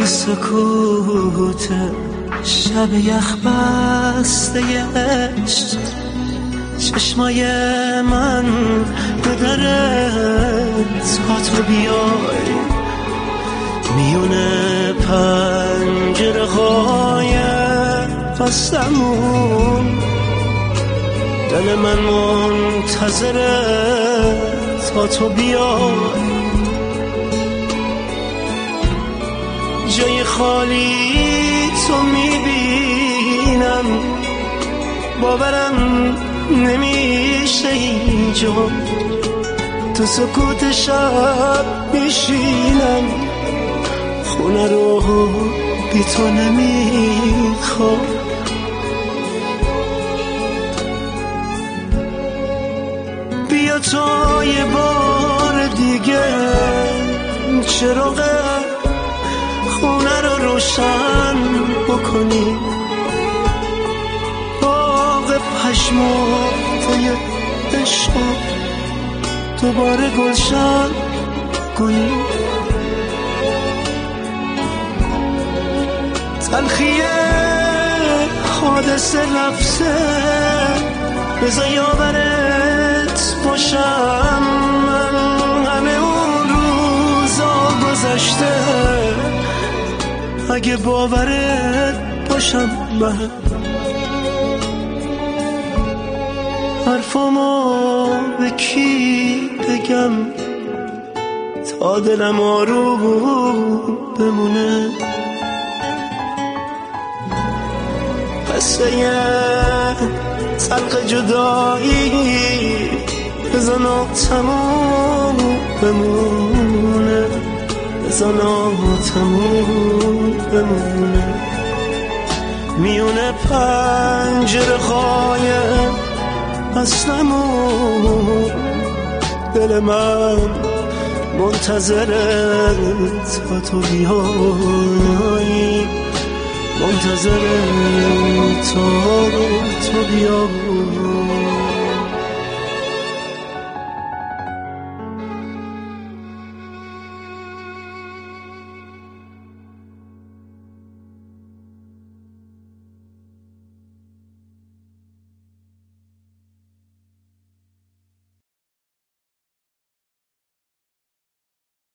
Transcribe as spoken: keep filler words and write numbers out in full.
سکوت شب یخ بسته عشق چشمای من به درت تا تو بیای میونه پنجره های بستمون دل من منتظره تا تو بیای جای خالی تو میبینم باورم نمیشه اینجا تو سکوت شب میشینم خونه رو بی تو نمیخوام بیا تو یه بار دیگه چراغ خونه رو روشن بکنی باغ پشمای عشق دوباره گلشن کنی تلخی حادثه رفته بذار یاورت باشم من همه اون روزا گذشته اگه باورت باشم من حرفامو به کی بگم تا دلم آروم بمونه قصه تلخ جدایی بزن تموم بمونه بزن تموم بمونه میونه پنجره خای اصلمون دل من منتظره تا تو بیایی منتظره تا تو بیایی